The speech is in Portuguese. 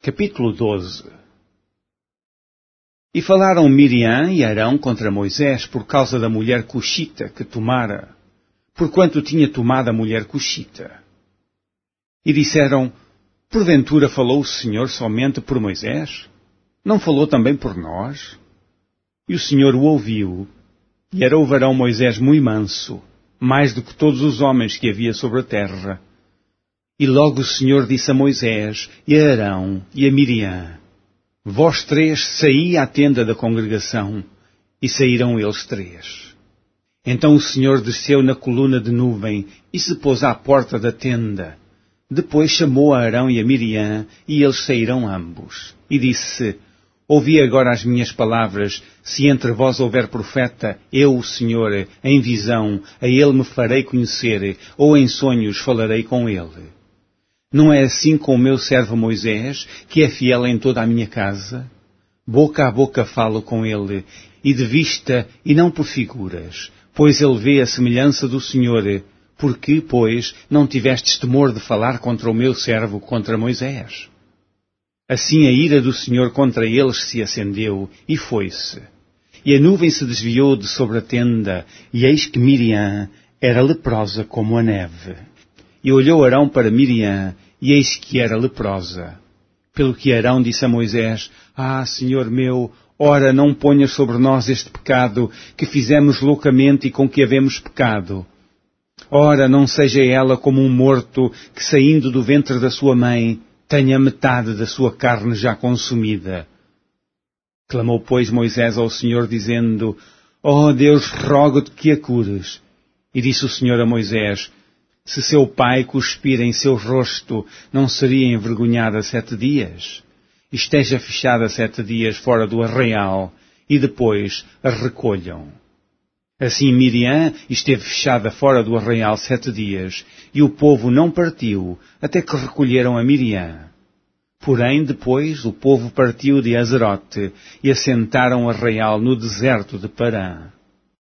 Capítulo 12. E falaram Miriam e Arão contra Moisés por causa da mulher cuxita que tomara, porquanto tinha tomado a mulher cuxita. E disseram, porventura falou o Senhor somente por Moisés? Não falou também por nós? E o Senhor o ouviu, e era o varão Moisés muito manso, mais do que todos os homens que havia sobre a terra. E logo o Senhor disse a Moisés, e a Arão, e a Miriam, vós três saí à tenda da congregação, e saíram eles três. Então o Senhor desceu na coluna de nuvem, e se pôs à porta da tenda. Depois chamou a Arão e a Miriam, e eles saíram ambos. E disse, ouvi agora as minhas palavras, se entre vós houver profeta, eu, o Senhor, em visão, a ele me farei conhecer, ou em sonhos falarei com ele. Não é assim com o meu servo Moisés, que é fiel em toda a minha casa? Boca a boca falo com ele, e de vista, e não por figuras, pois ele vê a semelhança do Senhor. Porque, pois, não tivestes temor de falar contra o meu servo, contra Moisés? Assim a ira do Senhor contra eles se acendeu, e foi-se. E a nuvem se desviou de sobre a tenda, e eis que Miriam era leprosa como a neve. E olhou Arão para Miriam, e eis que era leprosa. Pelo que Arão disse a Moisés, Senhor meu, ora não ponhas sobre nós este pecado, que fizemos loucamente e com que havemos pecado. Ora, não seja ela como um morto que, saindo do ventre da sua mãe, tenha metade da sua carne já consumida. Clamou, pois, Moisés ao Senhor, dizendo, Deus, rogo-te que a cures. E disse o Senhor a Moisés, se seu pai cuspir em seu rosto, não seria envergonhada 7 dias? Esteja fechada 7 dias fora do arraial, e depois a recolham. Assim Miriam esteve fechada fora do arraial 7 dias, e o povo não partiu, até que recolheram a Miriam. Porém, depois, o povo partiu de Azerote, e assentaram o arraial no deserto de Parã.